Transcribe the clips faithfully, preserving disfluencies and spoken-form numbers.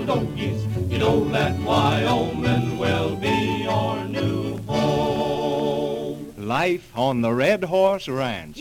donkeys. You know that Wyoming will be your new home. Life on the Red Horse Ranch.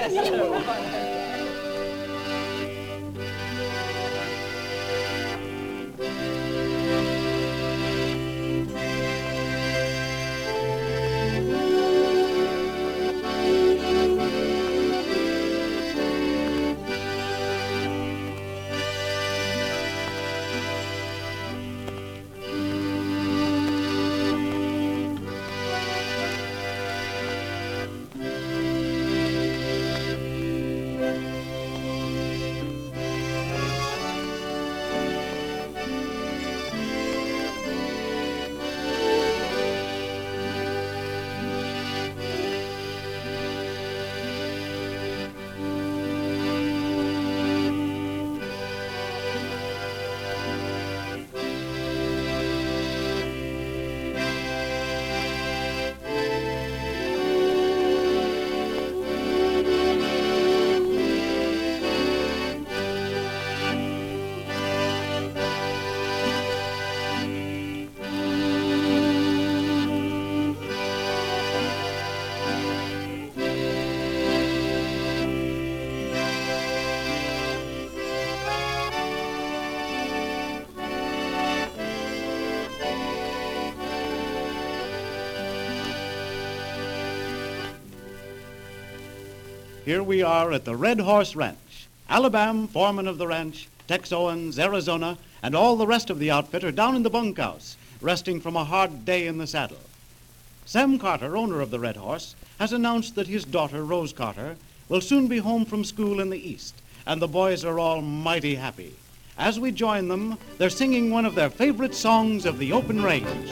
Here we are at the Red Horse Ranch. Alabama, foreman of the ranch, Tex Owens, Arizona, and all the rest of the outfit are down in the bunkhouse, resting from a hard day in the saddle. Sam Carter, owner of the Red Horse, has announced that his daughter, Rose Carter, will soon be home from school in the East, and the boys are all mighty happy. As we join them, they're singing one of their favorite songs of the open range.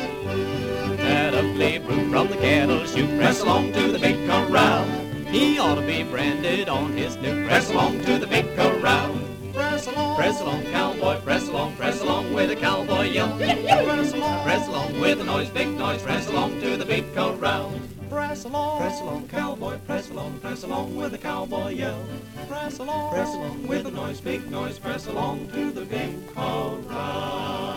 At a flavor from the cattle chute, press along to the big corral. He ought to be branded on his new. Press along to the big corral. Press along, press along, cowboy. Press along, press along with a cowboy yell. Press along, press along with a noise, big noise. Press along to the big corral. Press along, press along, cowboy. Press along, press along with a cowboy yell. Press along, press along with a noise, big noise. Press along to the big corral.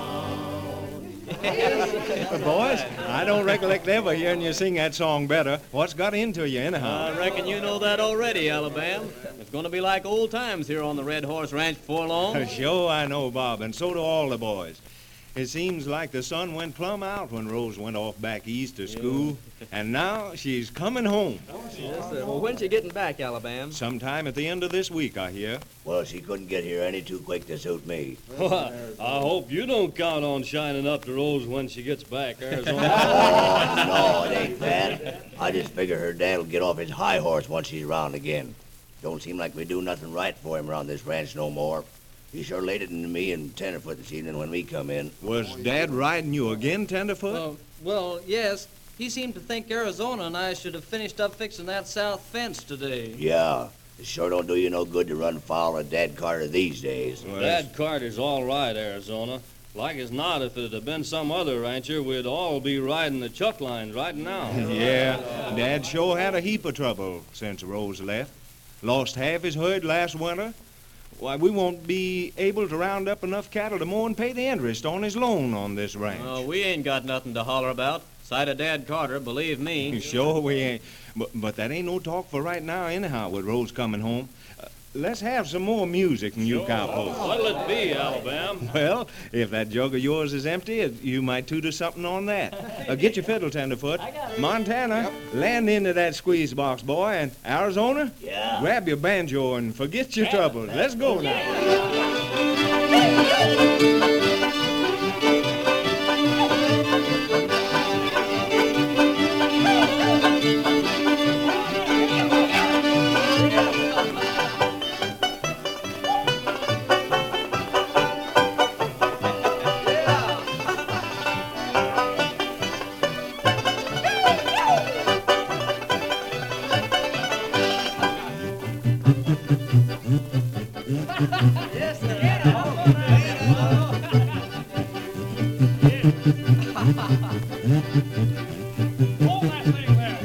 Boys, I don't recollect ever hearing you sing that song better. What's got into you, anyhow? I reckon you know that already, Alabama. It's going to be like old times here on the Red Horse Ranch before long. Sure, I know, Bob, and so do all the boys. It seems like the sun went plumb out when Rose went off back east to school, yeah. And now she's coming home. Yes, sir. Well, when's she getting back, Alabama? Sometime at the end of this week, I hear. Well, she couldn't get here any too quick to suit me. Well, I hope you don't count on shining up to Rose when she gets back, Arizona. Oh, no, it ain't that. I just figure her dad'll get off his high horse once she's around again. Don't seem like we do nothing right for him around this ranch no more. He sure laid it into me and Tenderfoot this evening when we come in. Was Dad riding you again, Tenderfoot? Uh, well, yes. He seemed to think Arizona and I should have finished up fixing that south fence today. Yeah. It sure don't do you no good to run foul of Dad Carter these days. Well, Dad Carter's all right, Arizona. Like as not, if it had been some other rancher, we'd all be riding the chuck lines right now. Yeah, Dad sure had a heap of trouble since Rose left. Lost half his herd last winter. Why, we won't be able to round up enough cattle to mow and pay the interest on his loan on this ranch. Oh, we ain't got nothing to holler about. Sight of Dad Carter, believe me. Sure we ain't. But, but that ain't no talk for right now anyhow with Rose coming home. Uh, let's have some more music from you cowpokes. What'll it be, Alabama? Well, if that jug of yours is empty, you might tutor something on that. Uh, get your fiddle, Tenderfoot. Montana, yep. Land into that squeeze box, boy. And Arizona, yeah. Grab your banjo and forget your troubles. Let's go now. Yes, sir. Get off. Hold that thing there.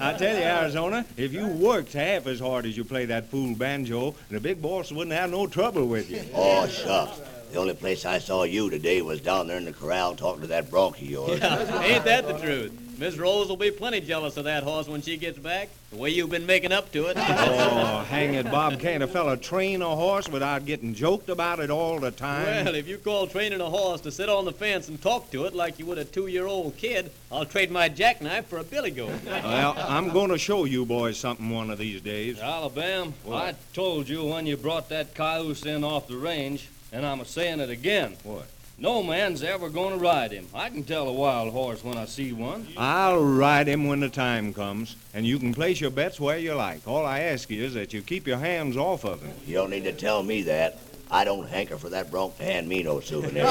I tell you, Arizona, if you worked half as hard as you play that fool banjo, the big boss wouldn't have no trouble with you. Oh, shucks. The only place I saw you today was down there in the corral talking to that bronc of yours. Yeah, ain't that the truth? Miss Rose will be plenty jealous of that horse when she gets back, the way you've been making up to it. Oh, hang it, Bob. Can't a fella train a horse without getting joked about it all the time? Well, if you call training a horse to sit on the fence and talk to it like you would a two-year-old kid, I'll trade my jackknife for a billy goat. Well, I'm going to show you boys something one of these days. Alabama, What? I told you when you brought that cayuse in off the range, and I'm a-saying it again. What? No man's ever going to ride him. I can tell a wild horse when I see one. I'll ride him when the time comes, and you can place your bets where you like. All I ask you is that you keep your hands off of him. You don't need to tell me that. I don't hanker for that bronc to hand me no souvenirs.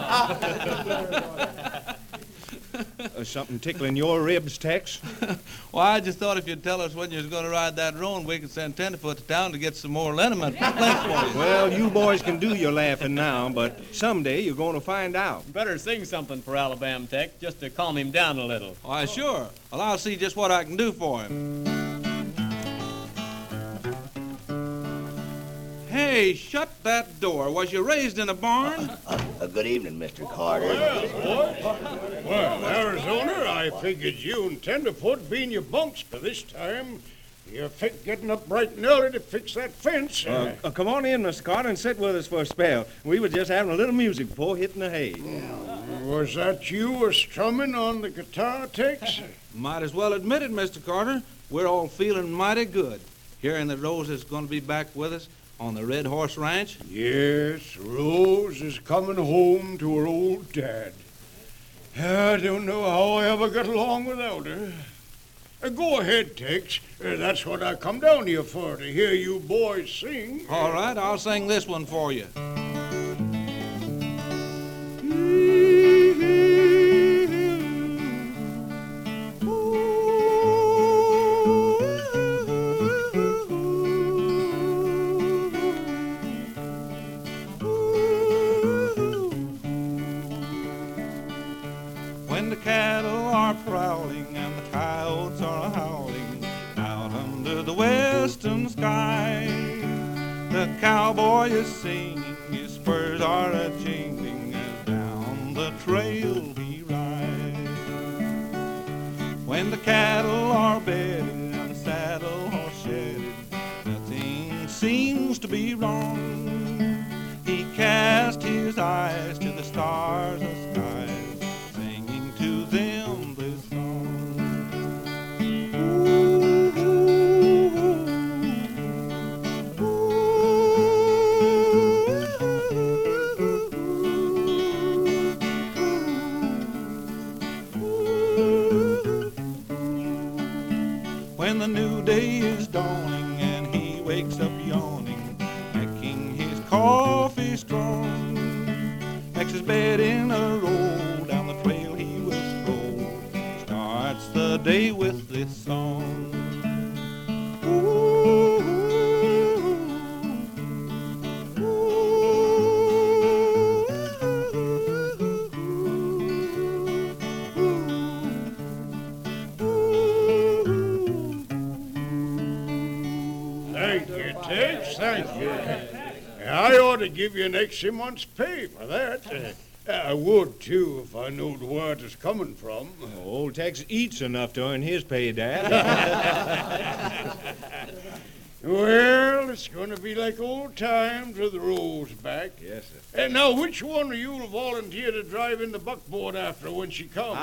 Uh, something tickling your ribs, Tex? Well, I just thought if you'd tell us when you was going to ride that roan, we could send Tenderfoot to town to get some more liniment for you. Well, you boys can do your laughing now, but someday you're going to find out. Better sing something for Alabama Tech, just to calm him down a little. Why, sure. Well, I'll see just what I can do for him. Hey, shut that door. Was you raised in a barn? Uh, uh, good evening, Mister Carter. Well, Arizona, I figured you and Tenderfoot being your bunks by this time. You're fit getting up bright and early to fix that fence. Uh, uh, come on in, Mister Carter, and sit with us for a spell. We were just having a little music before hitting the hay. Was that you a strumming on the guitar, Tex? Might as well admit it, Mister Carter. We're all feeling mighty good, hearing that Rose is going to be back with us on the Red Horse Ranch. Yes, Rose is coming home to her old dad. I don't know how I ever got along without her. Uh, go ahead, Tex. Uh, that's what I come down here for, to hear you boys sing. All right, I'll sing this one for you. When the cattle are prowling and the coyotes are howling out under the western sky, the cowboy is singing, his spurs are a-jingling as down the trail he rides. When the cattle are bedded and the saddle horse shedded, nothing seems to be wrong. He cast his eyes to the stars and skies, to them this song. Ooh, ooh, ooh, ooh. When the new day is dawning and he wakes up yawning, making his coffee strong, makes his bed in a roll down the trail he starts the day with this song. Ooh, ooh, ooh. Thank you, Tex, thank you. I ought to give you next month's pay for that. Uh, I would, too, if I knew where it was coming from. Oh, old Tex eats enough to earn his pay, Dad. Well, it's going to be like old times with Rose back. Yes, sir. And now, which one of you will volunteer to drive in the buckboard after when she comes?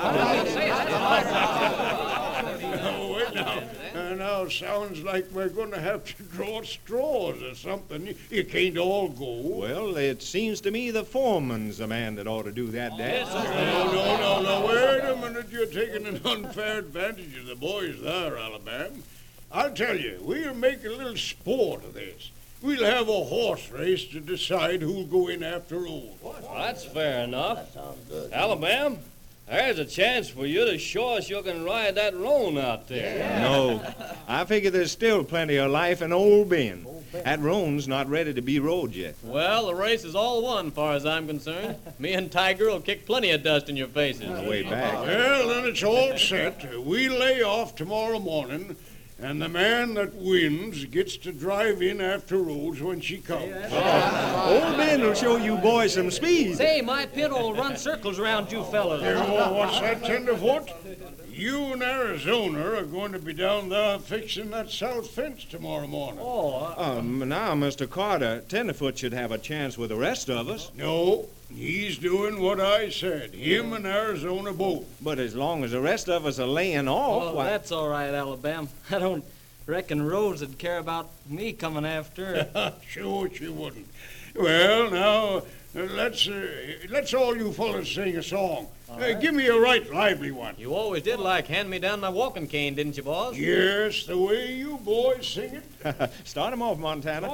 Oh, wait now. Uh, now, sounds like we're going to have to draw straws or something. You, you can't all go. Well, it seems to me the foreman's the man that ought to do that, Dad. No, no, no, no. Wait a minute. You're taking an unfair advantage of the boys there, Alabama. I'll tell you, we'll make a little sport of this. We'll have a horse race to decide who'll go in after Rose. Well, that's fair enough. That sounds good. Alabama, there's a chance for you to show us you can ride that roan out there. No, I figure there's still plenty of life in Old Ben. That roan's not ready to be rode yet. Well, the race is all won, far as I'm concerned. Me and Tiger will kick plenty of dust in your faces. On the way back. Well, then it's all set. We lay off tomorrow morning, and the man that wins gets to drive in after Rose when she comes. Old Ben will show you boys some speed. Say, my pit will run circles around you fellas. Oh, what's that, Tenderfoot? You and Arizona are going to be down there fixing that south fence tomorrow morning. Oh, Um, now, Mister Carter, Tenderfoot should have a chance with the rest of us. No, he's doing what I said. Him and Arizona both. But as long as the rest of us are laying off, well, why... that's all right, Alabama. I don't reckon Rose would care about me coming after her. Sure she wouldn't. Well, now, uh, let's, uh, let's all you fellas sing a song. Uh, give me a right lively one. You always did like hand me down my walking cane, didn't you, boss? Yes, the way you boys sing it. Start 'em off, Montana.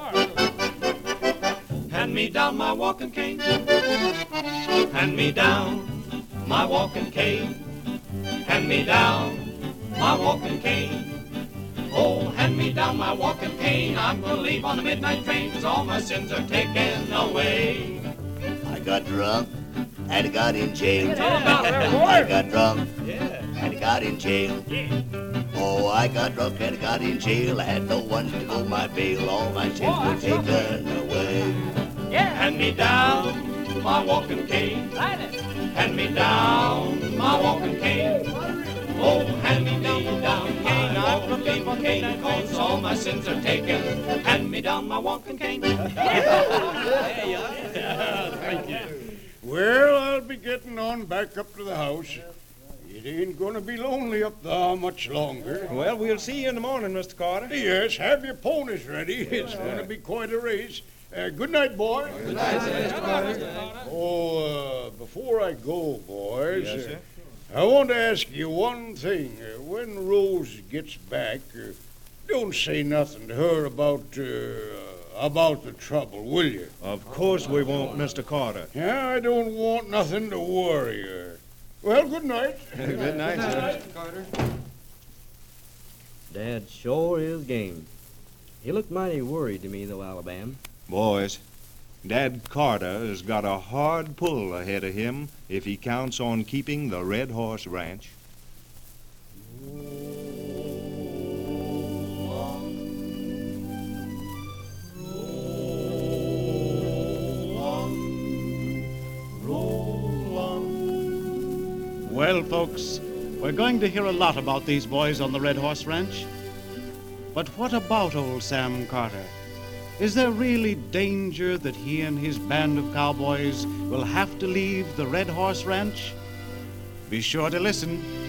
Hand me down my walking cane. Hand me down my walking cane. Hand me down my walking cane. Oh, hand me down my walking cane. I'm gonna leave on the midnight train, 'cause all my sins are taken away. I got drunk and got in jail. Tell about her, boy. I got drunk Yeah. and got in jail. Oh, I got drunk and got in jail. I had no one to go my bail. All my sins were taken away. Hand me down my walking cane. Hand me down my walking cane. Oh, hand me down, down cane. I'm gonna leave on cane, 'cause all my sins are taken. Hand me down my walking cane. Thank you. Well, I'll be getting on back up to the house. It ain't gonna be lonely up there much longer. Well, we'll see you in the morning, Mister Carter. Yes, have your ponies ready. It's gonna be quite a race. Uh, good night, boys. Good night, Mister Carter. Oh, uh, before I go, boys, Yes, sir. uh, I want to ask you one thing. Uh, when Rose gets back, uh, don't say nothing to her about uh, about the trouble, will you? Of course we won't, Mister Carter. Yeah, I don't want nothing to worry her. Well, good night. Good night, sir. Dad sure is game. He looked mighty worried to me, though, Alabama. Boys, Dad Carter has got a hard pull ahead of him if he counts on keeping the Red Horse Ranch. Well, folks, we're going to hear a lot about these boys on the Red Horse Ranch. But what about old Sam Carter? Is there really danger that he and his band of cowboys will have to leave the Red Horse Ranch? Be sure to listen